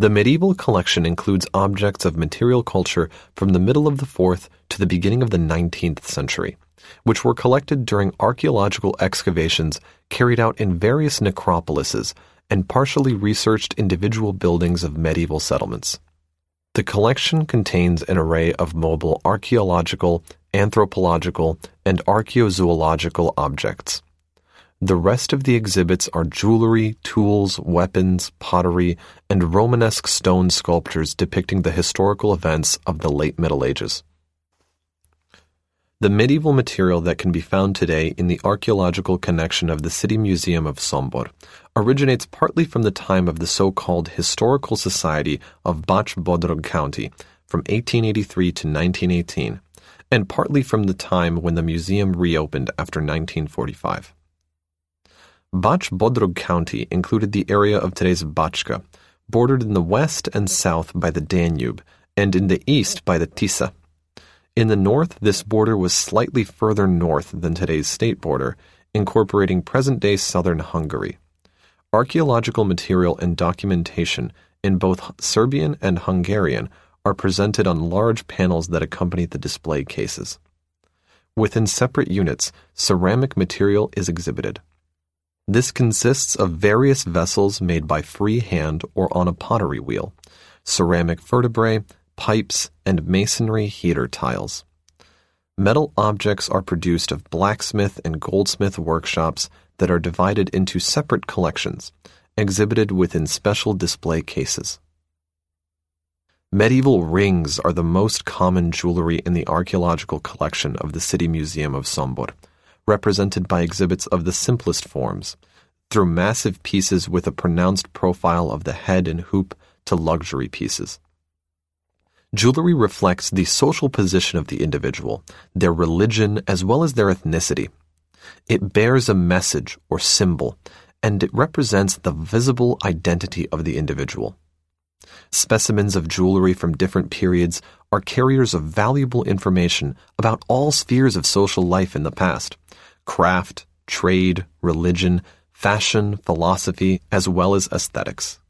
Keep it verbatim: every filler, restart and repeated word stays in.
The medieval collection includes objects of material culture from the middle of the fourth to the beginning of the nineteenth century, which were collected during archaeological excavations carried out in various necropolises and partially researched individual buildings of medieval settlements. The collection contains an array of mobile archaeological, anthropological, and archaeozoological objects. The rest of the exhibits are jewelry, tools, weapons, pottery, and Romanesque stone sculptures depicting the historical events of the late Middle Ages. The medieval material that can be found today in the archaeological connection of the City Museum of Sombor originates partly from the time of the so-called Historical Society of Bach-Bodrog County from eighteen eighty-three to nineteen eighteen, and partly from the time when the museum reopened after nineteen forty-five. Bach-Bodrog County included the area of today's Bachka, bordered in the west and south by the Danube, and in the east by the Tisa. In the north, this border was slightly further north than today's state border, incorporating present-day southern Hungary. Archaeological material and documentation in both Serbian and Hungarian are presented on large panels that accompany the display cases. Within separate units, ceramic material is exhibited. This consists of various vessels made by free hand or on a pottery wheel, ceramic vertebrae, pipes, and masonry heater tiles. Metal objects are produced of blacksmith and goldsmith workshops that are divided into separate collections, exhibited within special display cases. Medieval rings are the most common jewelry in the archaeological collection of the City Museum of Sombor, represented by exhibits of the simplest forms, through massive pieces with a pronounced profile of the head and hoop to luxury pieces. Jewelry reflects the social position of the individual, their religion, as well as their ethnicity. It bears a message or symbol, and it represents the visible identity of the individual. Specimens of jewelry from different periods are carriers of valuable information about all spheres of social life in the past: craft, trade, religion, fashion, philosophy, as well as aesthetics.